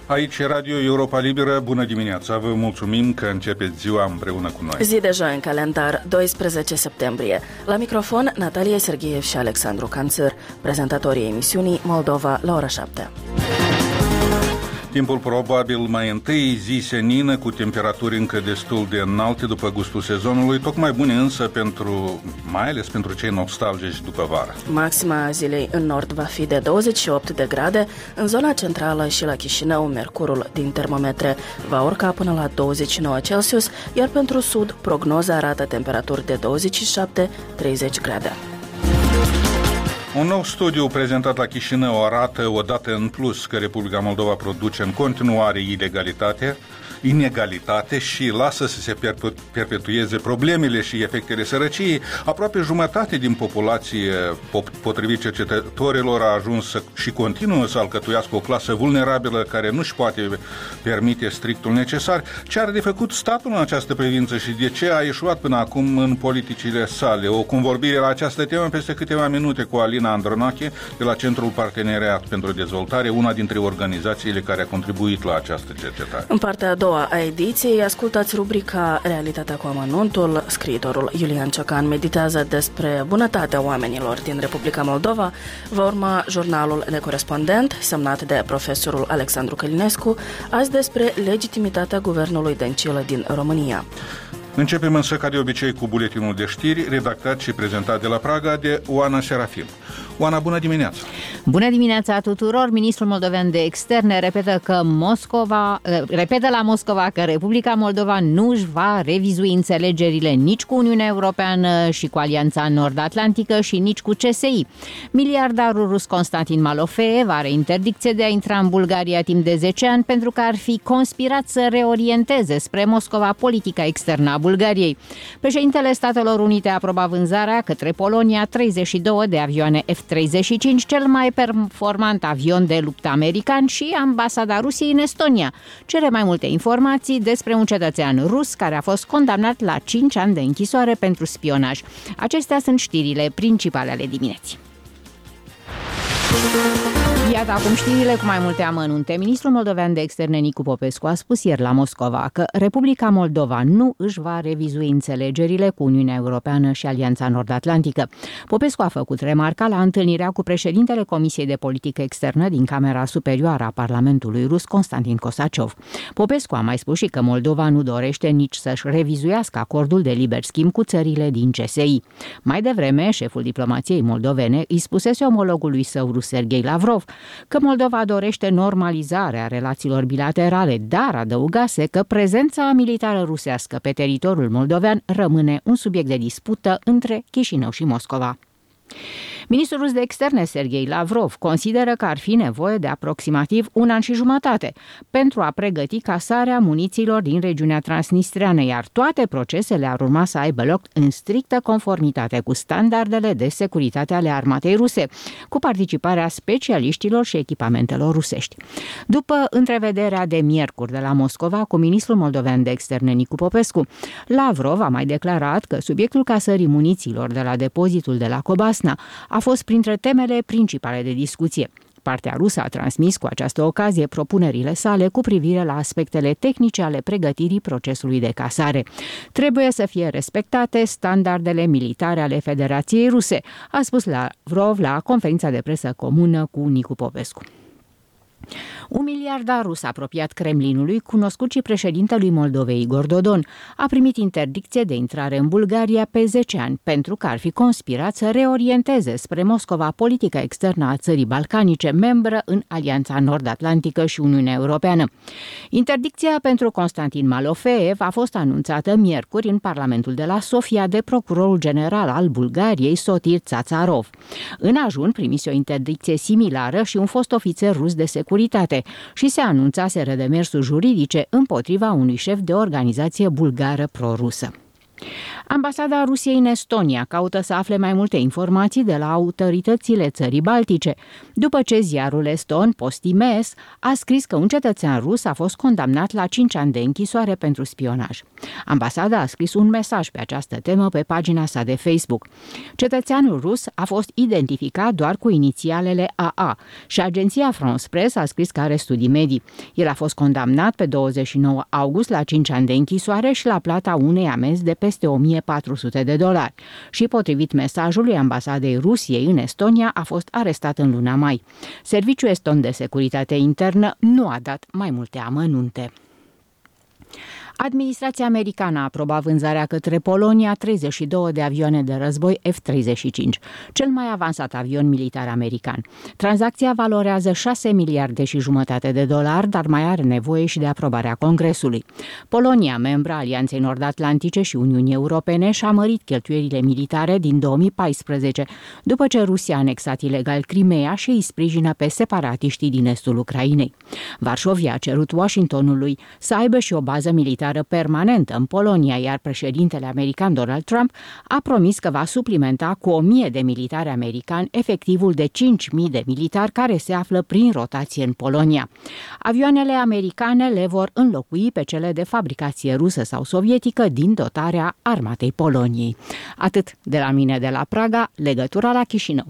Aici e Radio Europa Liberă. Bună dimineața! Vă mulțumim că începeți ziua împreună cu noi. Zi de joi în calendar, 12 septembrie. La microfon, Natalia Serghiev și Alexandru Canțăr, prezentatorii emisiunii Moldova la ora 7. Timpul probabil mai întâi, zi senină, cu temperaturi încă destul de înalte după gustul sezonului, tocmai bune însă mai ales pentru cei nostalgici după vară. Maxima zilei în nord va fi de 28 de grade, în zona centrală și la Chișinău, mercurul din termometre va urca până la 29 Celsius, iar pentru sud, prognoza arată temperaturi de 27-30 grade. Un nou studiu prezentat la Chișinău arată odată în plus că Republica Moldova produce în continuare inegalitate și lasă să se perpetueze problemele și efectele sărăciei. Aproape jumătate din populație, potrivit cercetătorilor, a ajuns și continuă să alcătuiască o clasă vulnerabilă care nu-și poate permite strictul necesar. Ce are de făcut statul în această privință și de ce a eșuat până acum în politicile sale? O convorbire la această temă peste câteva minute cu Alina Andronache de la Centrul Parteneriat pentru Dezvoltare, una dintre organizațiile care a contribuit la această cercetare. În partea a doua a ediției, ascultați rubrica Realitatea cu amănuntul. Scriitorul Iulian Ciocan meditează despre bunătatea oamenilor din Republica Moldova. Va urma jurnalul de corespondent, semnat de profesorul Alexandru Călinescu, azi despre legitimitatea guvernului Dăncilă din România. Începem însă, ca de obicei, cu buletinul de știri, redactat și prezentat de la Praga de Oana Serafim. Oana, bună dimineața! Bună dimineața tuturor! Ministrul moldovean de externe repetă la Moscova că Republica Moldova nu își va revizui înțelegerile nici cu Uniunea Europeană și cu Alianța Nord-Atlantică și nici cu CSI. Miliardarul rus Constantin Malofeev are interdicție de a intra în Bulgaria timp de 10 ani pentru că ar fi conspirat să reorienteze spre Moscova politica externă a Bulgariei. Președintele Statelor Unite a aprobat vânzarea către Polonia 32 de avioane F-35, cel mai performant avion de luptă american, și ambasada Rusiei în Estonia cere mai multe informații despre un cetățean rus care a fost condamnat la 5 ani de închisoare pentru spionaj. Acestea sunt știrile principale ale dimineții. Iată acum știrile cu mai multe amănunte. Ministrul moldovean de externe Nicu Popescu a spus ieri la Moscova că Republica Moldova nu își va revizui înțelegerile cu Uniunea Europeană și Alianța Nord-Atlantică. Popescu a făcut remarca la întâlnirea cu președintele Comisiei de Politică Externă din Camera Superioară a Parlamentului Rus, Constantin Kosaciov. Popescu a mai spus și că Moldova nu dorește nici să-și revizuiască acordul de liber schimb cu țările din CSI. Mai devreme, șeful diplomației moldovene îi spusese omologului său rus Serghei Lavrov că Moldova dorește normalizarea relațiilor bilaterale, dar adăugase că prezența militară rusească pe teritoriul moldovean rămâne un subiect de dispută între Chișinău și Moscova. Ministrul rus de externe Serghei Lavrov consideră că ar fi nevoie de aproximativ 1 an și jumătate pentru a pregăti casarea munițiilor din regiunea transnistreană, iar toate procesele ar urma să aibă loc în strictă conformitate cu standardele de securitate ale armatei ruse, cu participarea specialiștilor și echipamentelor rusești. După întrevederea de miercuri de la Moscova cu ministrul moldovean de externe Nicu Popescu, Lavrov a mai declarat că subiectul casării munițiilor de la depozitul de la Cobasna a fost printre temele principale de discuție. Partea rusă a transmis cu această ocazie propunerile sale cu privire la aspectele tehnice ale pregătirii procesului de casare. Trebuie să fie respectate standardele militare ale Federației Ruse, a spus Lavrov la conferința de presă comună cu Nicu Popescu. Un miliardar rus apropiat Kremlinului, cunoscut și președintelui Moldovei Igor Dodon, a primit interdicție de intrare în Bulgaria pe 10 ani pentru că ar fi conspirat să reorienteze spre Moscova politica externă a țării balcanice, membră în Alianța Nord-Atlantică și Uniunea Europeană. Interdicția pentru Constantin Malofeev a fost anunțată miercuri în Parlamentul de la Sofia de procurorul general al Bulgariei, Sotir Țațarov. În ajun primise o interdicție similară și un fost ofițer rus de securitate și se anunțaseră demersuri juridice împotriva unui șef de organizație bulgară pro-rusă. Ambasada Rusiei în Estonia caută să afle mai multe informații de la autoritățile țării baltice, după ce ziarul eston Postimes a scris că un cetățean rus a fost condamnat la 5 ani de închisoare pentru spionaj. Ambasada a scris un mesaj pe această temă pe pagina sa de Facebook. Cetățeanul rus a fost identificat doar cu inițialele AA și agenția France Press a scris că are studii medii. El a fost condamnat pe 29 august la 5 ani de închisoare și la plata unei amenzi de peste $1.400 și, potrivit mesajului ambasadei Rusiei în Estonia, a fost arestat în luna mai. Serviciul Eston de Securitate Internă nu a dat mai multe amănunte. Administrația americană a aprobat vânzarea către Polonia 32 de avioane de război F-35, cel mai avansat avion militar american. Tranzacția valorează $6,5 miliarde, dar mai are nevoie și de aprobarea Congresului. Polonia, membra Alianței Nord-Atlantice și Uniunii Europene, și-a mărit cheltuielile militare din 2014, după ce Rusia a anexat ilegal Crimea și îi sprijină pe separatiștii din estul Ucrainei. Varșovia a cerut Washingtonului să aibă și o bază militară permanentă în Polonia, iar președintele american Donald Trump a promis că va suplimenta cu 1.000 de militari americani efectivul de 5.000 de militari care se află prin rotație în Polonia. Avioanele americane le vor înlocui pe cele de fabricație rusă sau sovietică din dotarea armatei Poloniei. Atât de la mine de la Praga, legătura la Chișinău.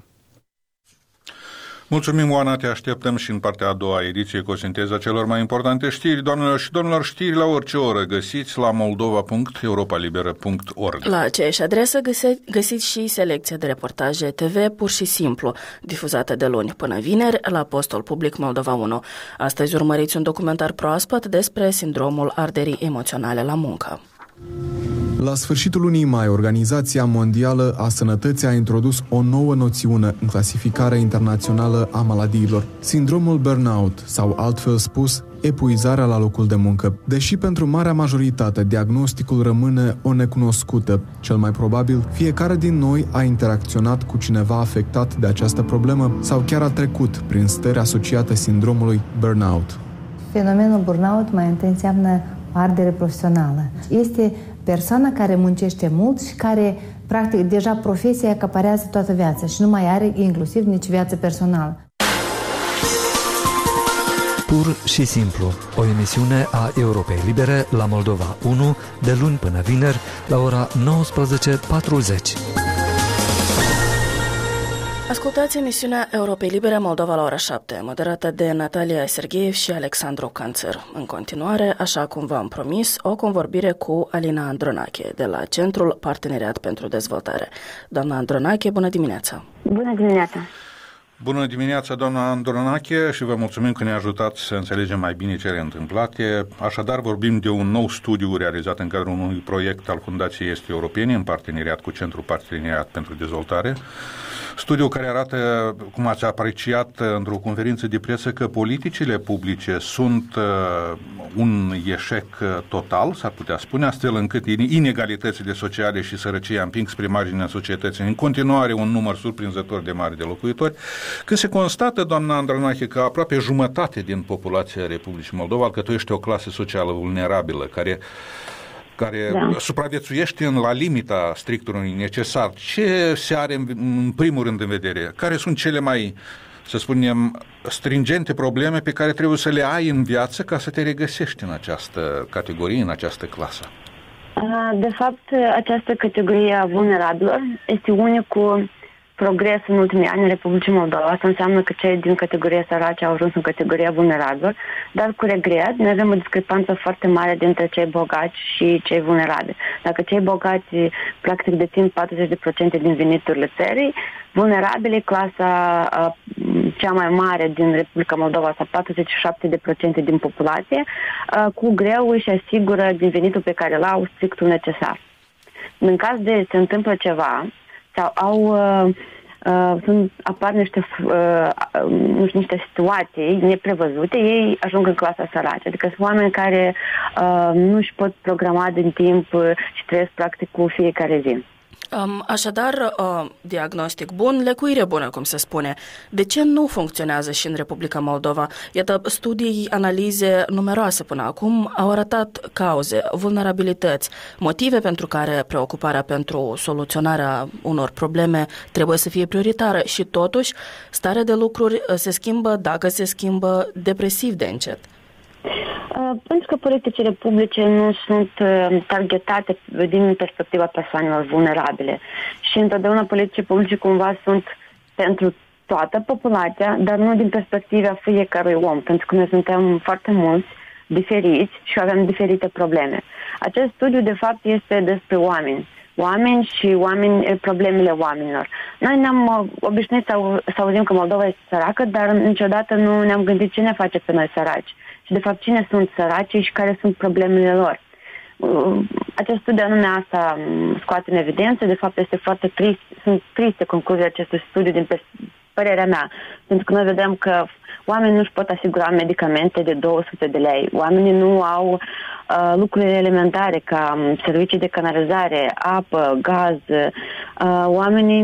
Mulțumim, Oana, te așteptăm și în partea a doua ediție cu o sinteză a celor mai importante știri. Doamnelor și domnilor, știri la orice oră găsiți la moldova.europalibera.org. La aceeași adresă găsiți și selecția de reportaje TV pur și simplu, difuzată de luni până vineri la postul public Moldova 1. Astăzi urmăriți un documentar proaspăt despre sindromul arderii emoționale la muncă. La sfârșitul lunii mai, Organizația Mondială a Sănătății a introdus o nouă noțiune în clasificarea internațională a maladiilor, sindromul burnout, sau altfel spus, epuizarea la locul de muncă. Deși pentru marea majoritate diagnosticul rămâne o necunoscută, cel mai probabil fiecare din noi a interacționat cu cineva afectat de această problemă sau chiar a trecut prin stări asociate sindromului burnout. Fenomenul burnout mai întâi înseamnă ardere profesională. Este persoana care muncește mult și care, practic, deja profesia acaparează toată viața și nu mai are inclusiv nici viață personală. Pur și simplu, o emisiune a Europei Libere la Moldova 1, de luni până vineri, la ora 19:40. Ascultați emisiunea Europei Libere Moldova la ora 7, moderată de Natalia Sergeev și Alexandru Canțăr. În continuare, așa cum v-am promis, o convorbire cu Alina Andronache, de la Centrul Parteneriat pentru Dezvoltare. Doamna Andronache, bună dimineața! Bună dimineața! Bună dimineața, doamna Andronache, și vă mulțumim că ne ajutați să înțelegem mai bine cele întâmplate. Așadar, vorbim de un nou studiu realizat în cadrul unui proiect al Fundației Est Europene, în parteneriat cu Centrul Parteneriat pentru Dezvoltare. Studiu care arată, cum ați apreciat într-o conferință de presă, că politicile publice sunt un eșec total, s-ar putea spune, astfel încât inegalitățile sociale și sărăcia împing spre marginea societății în continuare un număr surprinzător de mare de locuitori, că se constată, doamna Andronache, că aproape jumătate din populația Republicii Moldova alcătuiește o clasă socială vulnerabilă, care supraviețuiește la limita strictului necesar. Ce se are în primul rând în vedere? Care sunt cele mai, să spunem, stringente probleme pe care trebuie să le ai în viață ca să te regăsești în această categorie, în această clasă? De fapt, această categorie vulnerabilă este unicul progres în ultimii ani în Republicii Moldova. Asta înseamnă că cei din categoria sărace au ajuns în categoria vulnerabilă, dar cu regret noi avem o discrepanță foarte mare dintre cei bogați și cei vulnerabili. Dacă cei bogați practic dețin 40% din veniturile țării, vulnerabili, clasa cea mai mare din Republica Moldova, sau 47% din populație, cu greu își asigură din venitul pe care l-au strictul necesar. În caz de se întâmplă ceva, sau apar niște situații neprevăzute, ei ajung în clasa sărace. Adică sunt oameni care nu își pot programa din timp și trăiesc practic cu fiecare zi. Așadar, diagnostic bun, lecuire bună, cum se spune. De ce nu funcționează și în Republica Moldova? Iată, studii, analize numeroase până acum au arătat cauze, vulnerabilități, motive pentru care preocuparea pentru soluționarea unor probleme trebuie să fie prioritară și totuși starea de lucruri se schimbă, dacă se schimbă, depresiv de încet. Pentru că politicile publice nu sunt targetate din perspectiva persoanelor vulnerabile și întotdeauna politicile publice cumva sunt pentru toată populația, dar nu din perspectiva fiecărui om, pentru că noi suntem foarte mulți, diferiți și avem diferite probleme. Acest studiu, de fapt, este despre oameni și problemele oamenilor. Noi ne-am obișnuit să auzim că Moldova este săracă, dar niciodată nu ne-am gândit ce ne face pe noi săraci și, de fapt, cine sunt săraci și care sunt problemele lor. Acest studiu anume asta scoate în evidență, de fapt este foarte trist, sunt triste concluziile acestui studiu din părerea mea, pentru că noi vedem că oamenii nu își pot asigura medicamente de 200 de lei, oamenii nu au lucrurile elementare ca servicii de canalizare, apă, gaz, oamenii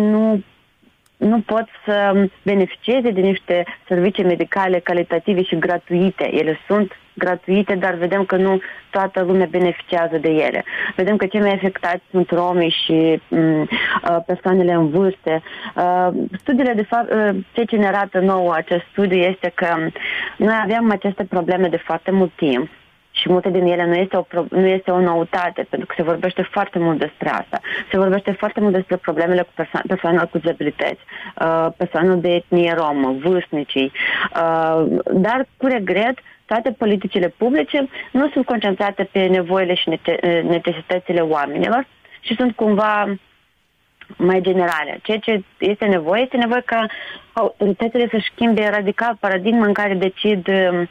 nu pot să beneficieze de niște servicii medicale calitative și gratuite. Ele sunt gratuite, dar vedem că nu toată lumea beneficiază de ele. Vedem că cei mai afectați sunt romii și persoanele în vârstă. Studiile, de fapt, ceea ce ne arată nouă acest studiu este că noi aveam aceste probleme de foarte mult timp. Și multe din ele nu este o noutate, pentru că se vorbește foarte mult despre asta. Se vorbește foarte mult despre problemele cu persoanelor cu dizabilități, persoanele de etnie romă, vârstnicii. Dar, cu regret, toate politicile publice nu sunt concentrate pe nevoile și necesitățile oamenilor și sunt cumva mai generale. Ceea ce este nevoie ca autoritățile să schimbe radical paradigma în care decid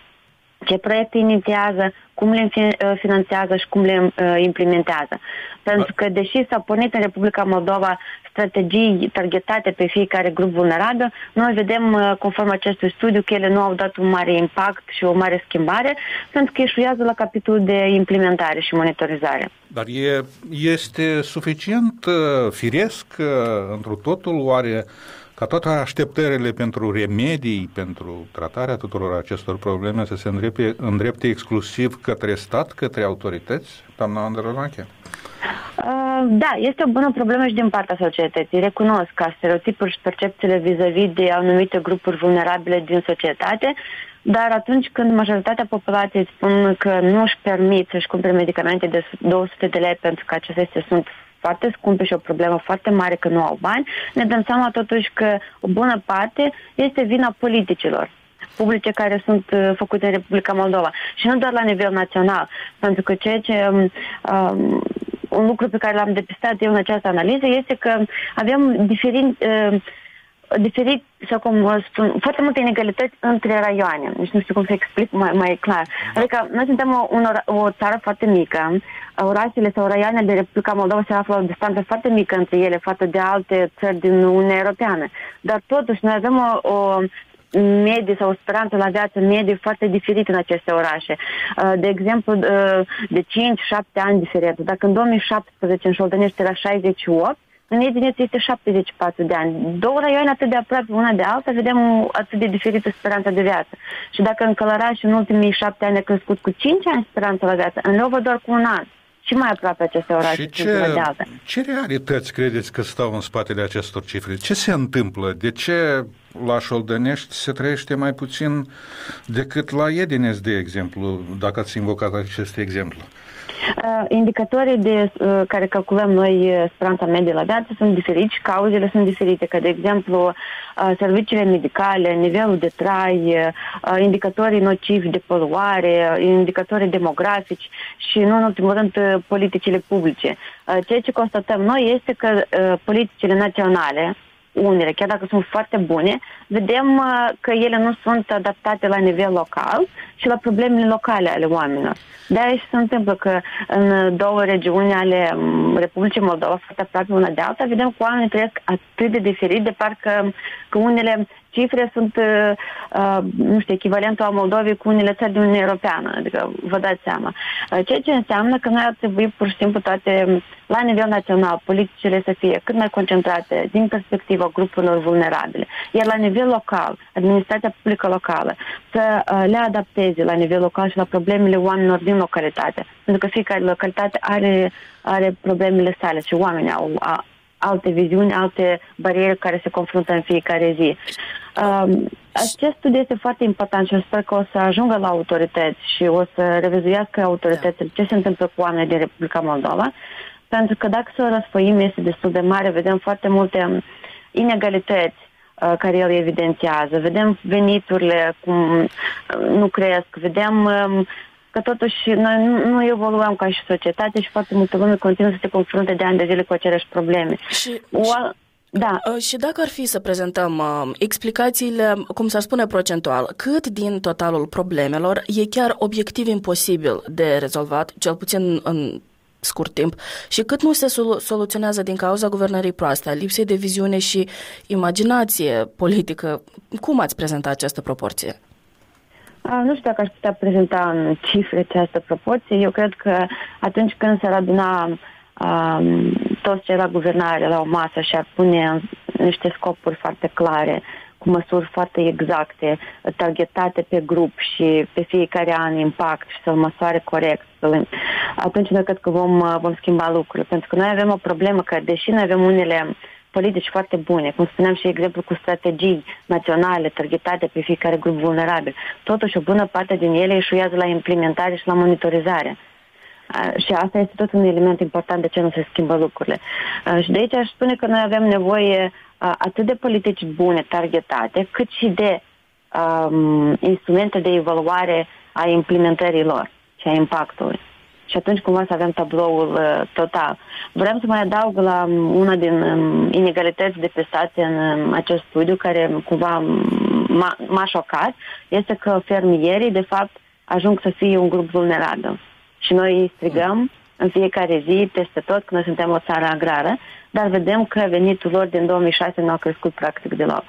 ce proiecte inițiază, cum le finanțează și cum le implementează. Pentru că, deși s-au pornit în Republica Moldova strategii targetate pe fiecare grup vulnerabil, noi vedem, conform acestui studiu, că ele nu au dat un mare impact și o mare schimbare, pentru că eșuează la capitolul de implementare și monitorizare. Dar este suficient firesc întru totul, oare, ca toate așteptările pentru remedii, pentru tratarea tuturor acestor probleme să se îndrepte exclusiv către stat, către autorități, doamna Andrănache? Da, este o bună problemă și din partea societății. Recunosc că stereotipuri și percepțiile vis-a-vis de anumite grupuri vulnerabile din societate, dar atunci când majoritatea populației spun că nu își permit să-și cumpere medicamente de 200 de lei pentru că acestea sunt foarte scumpe și o problemă foarte mare că nu au bani, ne dăm seama totuși că o bună parte este vina politicilor publice care sunt făcute în Republica Moldova. Și nu doar la nivel național, pentru că ceea ce un lucru pe care l-am depistat eu în această analiză este că avem diferit sau cum spun, foarte multe inegalități între raioane. Deci nu știu cum să explic mai clar. Adică noi suntem o țară foarte mică, orașele sau raioanele de Republica Moldova se află la o distanță foarte mică între ele față de alte țări din Uniunea Europeană. Dar totuși noi avem o medie sau o speranță la viață medie foarte diferită în aceste orașe. De exemplu, de 5-7 ani diferență. Dacă în 2017 în Șoldănești era 68, în Edineț este 74 de ani. Două raioane atât de aproape una de alta, vedem atât de diferită speranța de viață. Și dacă în Călăraș în ultimii 7 ani a crescut cu 5 ani speranța la viață, în Leova doar cu un an. Și mai aproape aceste orașe. Și ce realități credeți că stau în spatele acestor cifre? Ce se întâmplă? De ce la Șoldănești se trăiește mai puțin decât la Edineț, de exemplu, dacă ați invocat acest exemplu? Indicatorii care calculăm noi speranța medie la viață sunt diferiți și cauzele sunt diferite, că de exemplu serviciile medicale, nivelul de trai, indicatorii nocivi de poluare, indicatorii demografici și nu în ultimul rând politicile publice. Ceea ce constatăm noi este că politicile naționale, unele, chiar dacă sunt foarte bune, vedem că ele nu sunt adaptate la nivel local și la problemele locale ale oamenilor. De-aia se întâmplă că în două regiuni ale Republicii Moldova, foarte aproape una de alta, vedem că oamenii trăiesc atât de diferit, de parcă că unele cifre sunt, nu știu, echivalentul a Moldovei cu unele țări din Uniunea Europeană, adică vă dați seama. Ceea ce înseamnă că noi ar trebui pur și simplu toate, la nivel național, politicile să fie cât mai concentrate din perspectiva grupurilor vulnerabile, iar la nivel local, administrația publică locală, să le adapteze la nivel local și la problemele oamenilor din localitate, pentru că fiecare localitate are problemele sale și oamenii au alte viziuni, alte bariere care se confruntă în fiecare zi. Acest studiu este foarte important și sper că o să ajungă la autorități și o să revizuiască autoritățile ce se întâmplă cu oamenii din Republica Moldova, pentru că dacă să o răsfoim este destul de mare, vedem foarte multe inegalități care el evidențiază, vedem veniturile cum nu cresc, vedem că totuși noi nu evoluăm ca și societate și foarte multă lume continuă să se confrunte de ani de zile cu aceleași probleme. Da. Și dacă ar fi să prezentăm explicațiile, cum s-ar spune procentual, cât din totalul problemelor e chiar obiectiv imposibil de rezolvat, cel puțin în scurt timp, și cât nu se soluționează din cauza guvernării proaste, a lipsei de viziune și imaginație politică? Cum ați prezentat această proporție? Nu știu dacă aș putea prezenta în cifre această proporție. Eu cred că atunci când s-ar aduna toți cei la guvernare la o masă și ar pune niște scopuri foarte clare, cu măsuri foarte exacte, targetate pe grup și pe fiecare an impact și să-l măsoare corect, atunci noi cred că vom schimba lucrurile. Pentru că noi avem o problemă că, deși noi avem unele politici foarte bune, cum spuneam și exemplu cu strategii naționale targetate pe fiecare grup vulnerabil, totuși o bună parte din ele eșuează la implementare și la monitorizare. Și asta este tot un element important de ce nu se schimbă lucrurile. Și de aici aș spune că noi avem nevoie atât de politici bune, targetate, cât și de instrumente de evaluare a implementării lor și a impactului. Și atunci cumva să avem tabloul total. Vreau să mai adaug la una din inegalități detestate în acest studiu, care cumva m-a șocat, este că fermierii, de fapt, ajung să fie un grup vulnerabil. Și noi îi strigăm în fiecare zi, peste tot, că noi suntem o țară agrară, dar vedem că venitul lor din 2006 nu a crescut practic deloc.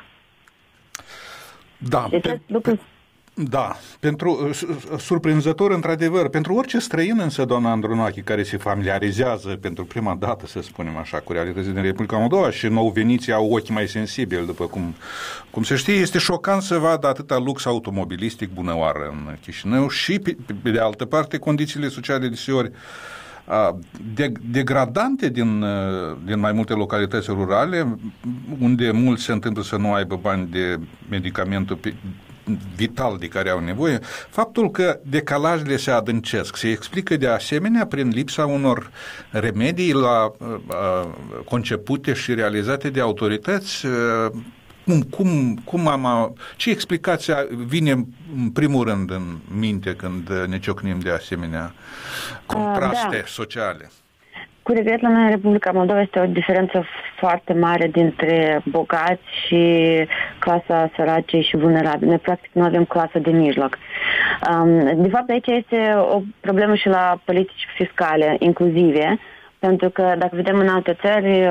Da, da, surprinzător într-adevăr. Pentru orice străin însă, doamna Andronache, care se familiarizează pentru prima dată, să spunem așa, cu realitățile din Republica Moldova și nou veniții au ochii mai sensibili, după cum se știe, este șocant să vadă atâta lux automobilistic bunăoară în Chișinău și, pe de altă parte, condițiile sociale deseori degradante din mai multe localități rurale, unde mulți se întâmplă să nu aibă bani de medicamentul vital de care au nevoie. Faptul că decalajele se adâncesc se explică de asemenea prin lipsa unor remedii concepute și realizate de autorități. Ce explicația vine în primul rând în minte când ne ciocnim de asemenea contraste sociale? Cu regret, la noi în Republica Moldova este o diferență foarte mare dintre bogați și clasa săracei și vulnerabili. Noi practic nu avem clasă de mijloc. De fapt, aici este o problemă și la politici fiscale inclusive, pentru că dacă vedem în alte țări,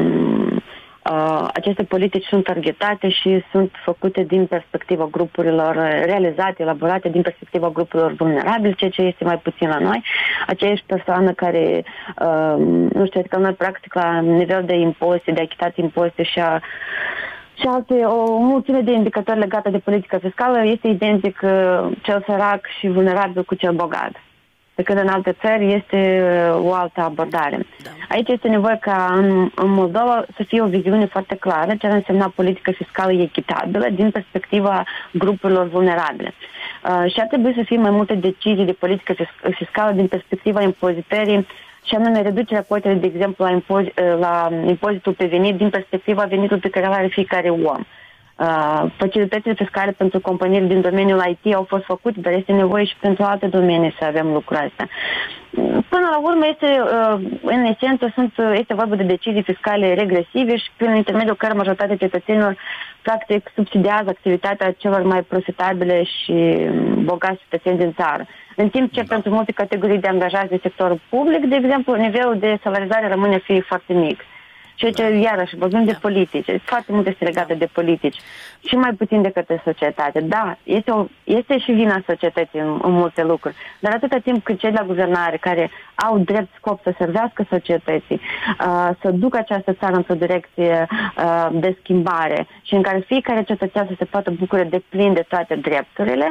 aceste politici sunt targetate și sunt făcute din perspectiva grupurilor, realizate, elaborate din perspectiva grupurilor vulnerabile, ceea ce este mai puțin la noi. Aceeași persoană care, nu știu, că noi practic la nivel de impozite, de achitat impozite și alte, o mulțime de indicatori legate de politică fiscală este identic cel sărac și vulnerabil cu cel bogat. Pe când în alte țări este o altă abordare. Da. Aici este nevoie ca în Moldova să fie o viziune foarte clară ce ar însemna politică fiscală echitabilă din perspectiva grupurilor vulnerabile. Și ar trebui să fie mai multe decizii de politică fiscală din perspectiva impozitării și anume reducerea cotelor, de exemplu, la impozitul pe venit din perspectiva venitului pe care îl are fiecare om. Facilitățile fiscale pentru companiile din domeniul IT au fost făcute, dar este nevoie și pentru alte domenii să avem lucrul astea. Până la urmă, în esență, este vorba de decizii fiscale regresive și prin intermediul care majoritatea cetățenilor practic subsidiază activitatea celor mai profitabile și bogați cetățeni din țară. În timp ce pentru multe categorii de angajați din sectorul public, de exemplu, nivelul de salarizare rămâne fie foarte mic. Ceea ce, iarăși, vorbim de politici. Foarte mult este legată de politici. Și mai puțin de către societate. Da, este și vina societății în multe lucruri. Dar atâta timp cât cei la guvernare care au drept scop să servească societății, să ducă această țară într-o direcție de schimbare și în care fiecare cetățean să se poată bucura de plin de toate drepturile,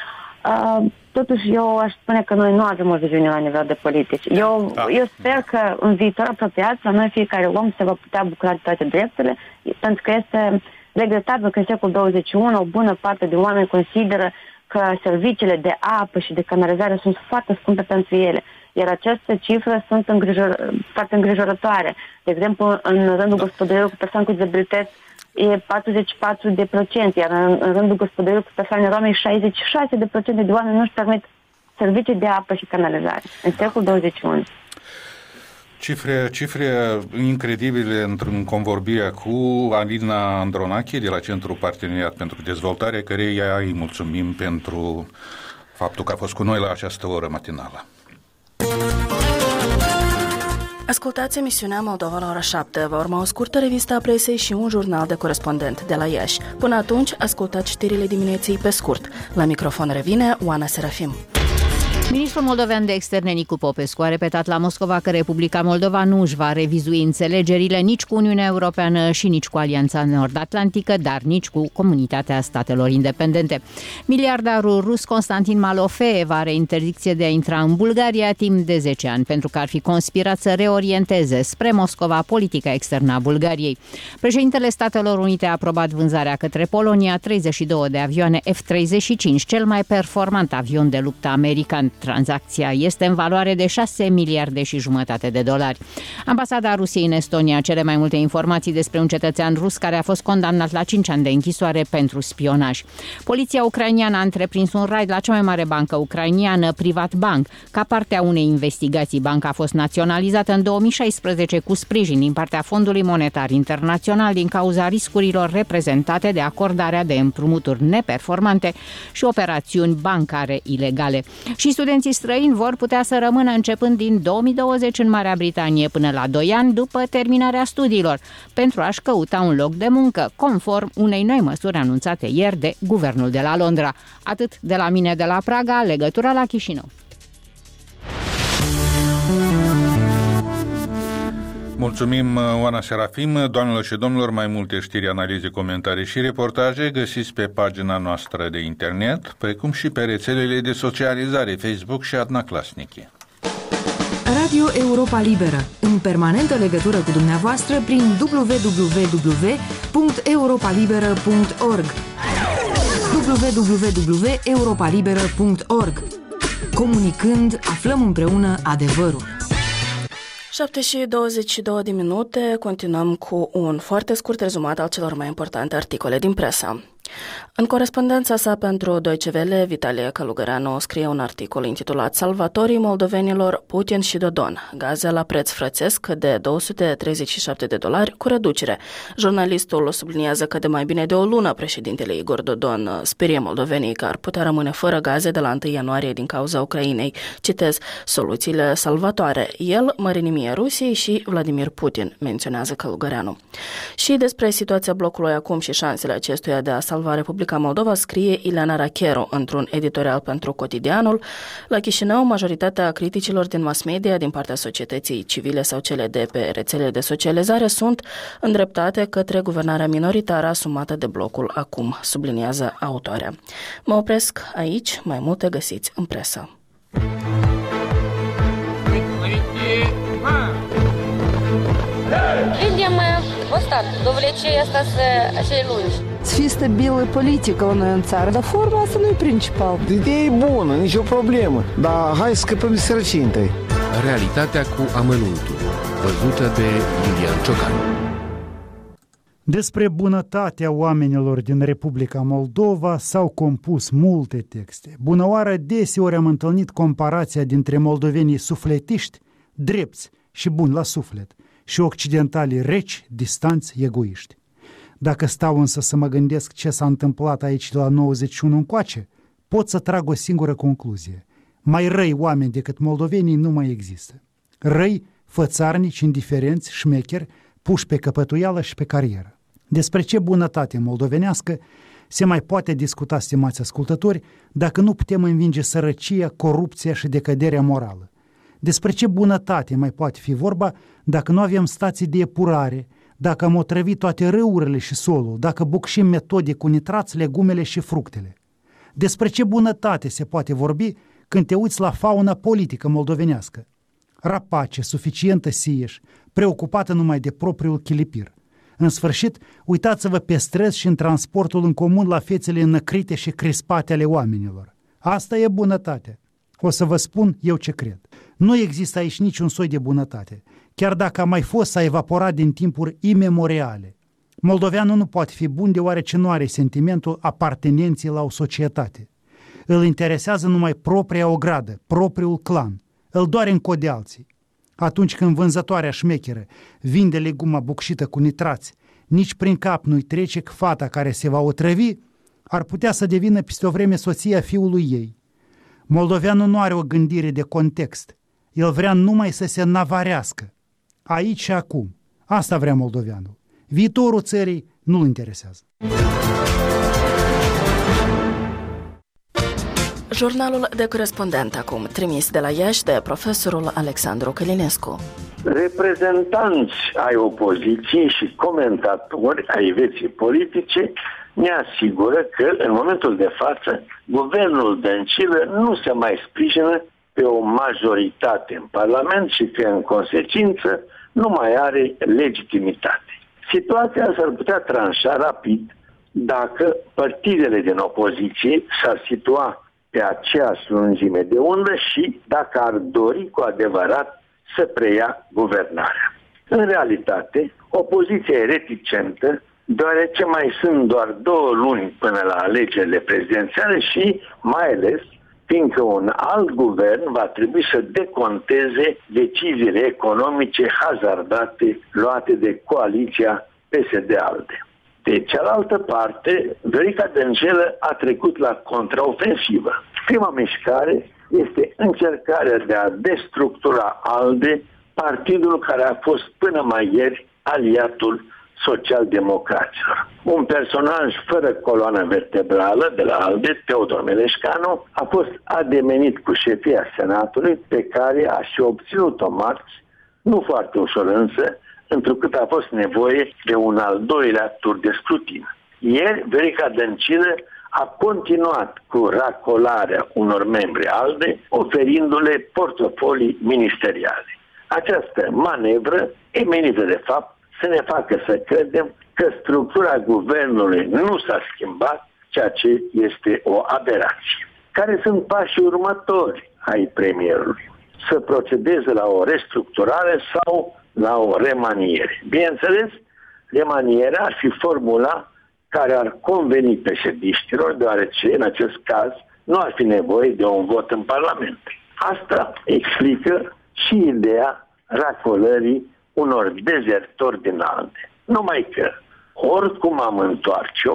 totuși eu aș spune că noi nu avem o viziune la nivel de politici. Eu sper că în viitor apropiat la noi fiecare om se va putea bucura de toate drepturile, pentru că Regretabil că în secolul 21 o bună parte de oameni consideră că serviciile de apă și de canalizare sunt foarte scumpe pentru ele. Iar aceste cifre sunt foarte îngrijorătoare. De exemplu, în rândul gospodărilor cu persoane cu dizabilități e 44%, iar în rândul gospodărilor cu persoane rome 66% de oameni nu își permit servicii de apă și canalizare în secolul 21. Cifre incredibile într-un convorbire cu Alina Andronache de la Centrul Parteneriat pentru Dezvoltare, căreia îi mulțumim pentru faptul că a fost cu noi la această oră matinală. Ascultați emisiunea Moldova la ora 7. Va urma o scurtă revistă a presei și un jurnal de corespondent de la Iași. Până atunci, ascultați știrile dimineții pe scurt. La microfon revine Oana Serafim. Ministrul moldovean de externe Nicu Popescu a repetat la Moscova că Republica Moldova nu își va revizui înțelegerile nici cu Uniunea Europeană și nici cu Alianța Nord-Atlantică, dar nici cu Comunitatea Statelor Independente. Miliardarul rus Constantin Malofeev are interdicție de a intra în Bulgaria timp de 10 ani, pentru că ar fi conspirat să reorienteze spre Moscova politica externă a Bulgariei. Președintele Statelor Unite a aprobat vânzarea către Polonia 32 de avioane F-35, cel mai performant avion de luptă american. Tranzacția este în valoare de 6 miliarde și jumătate de dolari. Ambasada Rusiei în Estonia cere mai multe informații despre un cetățean rus care a fost condamnat la 5 ani de închisoare pentru spionaj. Poliția ucrainiană a întreprins un raid la cea mai mare bancă ucrainiană, Privatbank. Ca parte a unei investigații, banca a fost naționalizată în 2016 cu sprijin din partea Fondului Monetar Internațional din cauza riscurilor reprezentate de acordarea de împrumuturi neperformante și operațiuni bancare ilegale. Și studenții străini vor putea să rămână începând din 2020 în Marea Britanie până la 2 ani după terminarea studiilor, pentru a-și căuta un loc de muncă, conform unei noi măsuri anunțate ieri de guvernul de la Londra. Atât de la mine de la Praga, legătura la Chișinău. Mulțumim, Oana Serafim. Doamnelor și domnilor, mai multe știri, analize, comentarii și reportaje găsiți pe pagina noastră de internet, precum și pe rețelele de socializare Facebook și Adnaclasnici. Radio Europa Liberă, în permanentă legătură cu dumneavoastră prin www.europalibera.org www.europalibera.org. Comunicând, aflăm împreună adevărul. 7:22 de minute, continuăm cu un foarte scurt rezumat al celor mai importante articole din presă. În corespondența sa pentru Deutsche Welle, Vitalie Călugăreanu scrie un articol intitulat Salvatorii moldovenilor Putin și Dodon, gaze la preț frățesc de $237 cu reducere. Jurnalistul subliniază că de mai bine de o lună președintele Igor Dodon sperie moldovenii că ar putea rămâne fără gaze de la 1 ianuarie din cauza Ucrainei. Citez, soluțiile salvatoare. El, mărinimie Rusiei și Vladimir Putin, menționează Călugăreanu. Și despre situația blocului acum și șansele acestuia de a salva Republica Moldova scrie Ileana Racheru într-un editorial pentru Cotidianul. La Chișinău, majoritatea criticilor din mass media, din partea societății civile sau cele de pe rețelele de socializare sunt îndreptate către guvernarea minoritară asumată de blocul acum, subliniază autoarea. Mă opresc aici, mai multe găsiți în presă. Видим остаток до влечения остаться acele lungi. Să fie stabilă politică la noi în țară, dar forma asta nu e principal. Ideea e bună, nicio problemă, dar hai să scăpăm de sărăcie întâi. Realitatea cu amănuntul, văzută de Iulian Ciocan. Despre bunătatea oamenilor din Republica Moldova s-au compus multe texte. Bunăoară, deseori am întâlnit comparația dintre moldovenii sufletiști, drepți și buni la suflet, și occidentalii reci, distanți, egoiști. Dacă stau însă să mă gândesc ce s-a întâmplat aici de la 91 încoace, pot să trag o singură concluzie. Mai răi oameni decât moldovenii nu mai există. Răi, fățarnici, indiferenți, șmecheri, puși pe căpătuială și pe carieră. Despre ce bunătate moldovenească se mai poate discuta, stimați ascultători, dacă nu putem învinge sărăcia, corupția și decăderea morală? Despre ce bunătate mai poate fi vorba dacă nu avem stații de epurare, dacă am otrăvit toate râurile și solul, dacă bucșim metodic cu nitrați legumele și fructele? Despre ce bunătate se poate vorbi când te uiți la fauna politică moldovenească? Rapace, suficientă sieș, preocupată numai de propriul chilipir. În sfârșit, uitați-vă pe străzi și în transportul în comun la fețele înnăcrite și crispate ale oamenilor. Asta e bunătate. O să vă spun eu ce cred. Nu există aici niciun soi de bunătate. Chiar dacă a mai fost, s-a evaporat din timpuri imemoriale. Moldoveanul nu poate fi bun deoarece nu are sentimentul apartenenței la o societate. Îl interesează numai propria ogradă, propriul clan. Îl doare în cod de alții. Atunci când vânzătoarea șmecheră vinde leguma bucșită cu nitrați, nici prin cap nu-i trece că fata care se va otrăvi ar putea să devină peste o vreme soția fiului ei. Moldoveanul nu are o gândire de context. El vrea numai să se navarească. Aici și acum. Asta vrea moldoveanul. Viitorul țării nu-l interesează. Jurnalul de corespondent acum, trimis de la Iași de profesorul Alexandru Călinescu. Reprezentanți ai opoziției și comentatori ai vieții politice ne asigură că, în momentul de față, guvernul Dăncilă nu se mai sprijină pe o majoritate în Parlament și că, în consecință, nu mai are legitimitate. Situația s-ar putea tranșa rapid dacă partidele din opoziție s-ar situa pe aceeași lungime de undă și dacă ar dori cu adevărat să preia guvernarea. În realitate, opoziția e reticentă, deoarece mai sunt doar 2 luni până la alegerile prezidențiale și, mai ales, fiindcă un alt guvern va trebui să deconteze deciziile economice hazardate luate de coaliția PSD-ALDE. De cealaltă parte, Viorica Dăncilă a trecut la contraofensivă. Prima mișcare este încercarea de a destructura ALDE, partidul care a fost până mai ieri aliatul social-democraților. Un personaj fără coloană vertebrală de la ALDE, Teodor Meleșcanu, a fost ademenit cu șefia Senatului, pe care a și obținut-o marți, nu foarte ușor însă, întrucât a fost nevoie de un al 2-lea tur de scrutin. Ieri, Viorica Dăncilă a continuat cu racolarea unor membri ALDE, oferindu-le portofolii ministeriale. Această manevră e menită de fapt să ne facă să credem că structura guvernului nu s-a schimbat, ceea ce este o aberație. Care sunt pașii următori ai premierului? Să procedeze la o restructurare sau la o remaniere. Bineînțeles, remanierea ar fi formula care ar conveni peșediștilor, deoarece, în acest caz, nu ar fi nevoie de un vot în Parlament. Asta explică și ideea racolării unor dezertori din ALDE. Numai că, oricum am întoarce-o,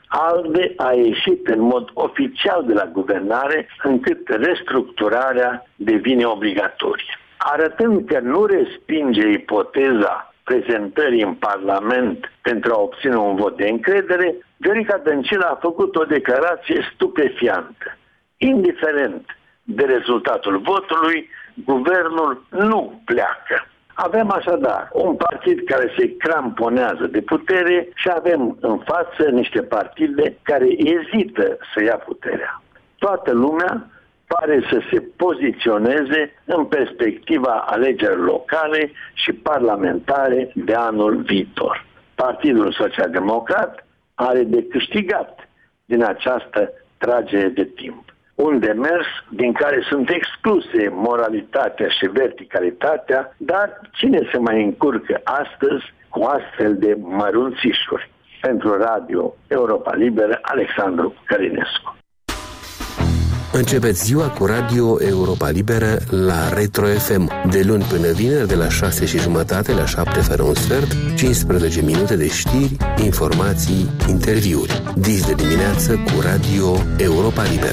ALDE a ieșit în mod oficial de la guvernare, încât restructurarea devine obligatorie. Arătând că nu respinge ipoteza prezentării în Parlament pentru a obține un vot de încredere, Viorica Dăncilă a făcut o declarație stupefiantă. Indiferent de rezultatul votului, guvernul nu pleacă. Avem așadar un partid care se cramponează de putere și avem în față niște partide care ezită să ia puterea. Toată lumea pare să se poziționeze în perspectiva alegerilor locale și parlamentare de anul viitor. Partidul Social-Democrat are de câștigat din această tragedie de timp. Un demers din care sunt excluse moralitatea și verticalitatea, dar cine se mai încurcă astăzi cu astfel de mărunțișuri? Pentru Radio Europa Liberă, Alexandru Călinescu. Începeți ziua cu Radio Europa Liberă la Retro FM, de luni până vineri, de la 6:30 la 7 fără un sfert, 15 minute de știri, informații, interviuri. Dis de dimineață cu Radio Europa Liberă.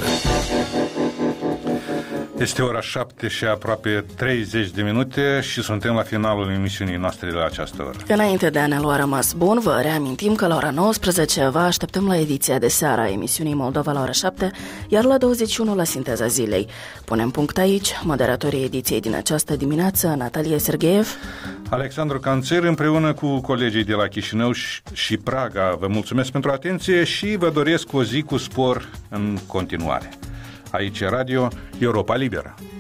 Este ora 7 și aproape 30 de minute și suntem la finalul emisiunii noastre de la această oră. Înainte de a ne lua rămas bun, vă reamintim că la ora 19 vă așteptăm la ediția de seară a emisiunii Moldova la ora 7, iar la 21 la Sinteza zilei. Punem punct aici. Moderatorii ediției din această dimineață, Natalia Sergeev, Alexandru Canțer, împreună cu colegii de la Chișinău și Praga. Vă mulțumesc pentru atenție și vă doresc o zi cu spor în continuare. Aici e Radio Europa Liberă.